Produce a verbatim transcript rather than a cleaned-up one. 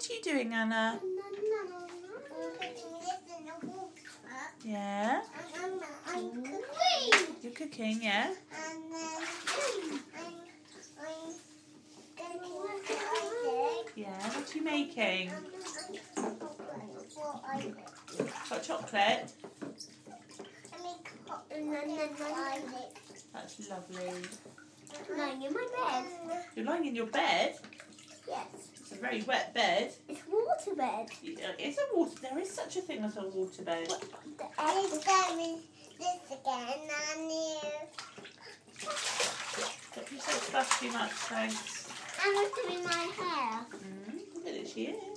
What are you doing, Anna? Yeah? I'm cooking. You're cooking, yeah? And then I'm getting Yeah, what are you making? what I make. Hot chocolate? I make hot chocolate. That's lovely. Lying in my bed. You're lying in your bed? Yes. It's a very wet bed. It's water bed. Yeah, it's a water. There is such a thing as a water bed. The egg is going this again. I knew. Don't you say splash too much, thanks. I'm doing my hair. Mm, look at it, she is.